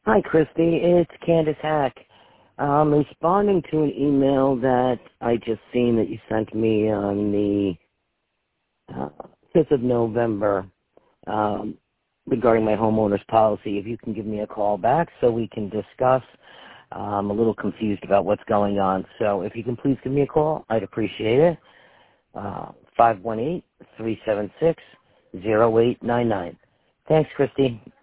Hi, Christy. It's Candace Hack. I'm responding to an email that I just seen that you sent me on the 5th of November regarding my homeowner's policy. If you can give me a call back so we can discuss. I'm a little confused about what's going on. So if you can please give me a call, I'd appreciate it. 518-376-0899. Thanks, Christy.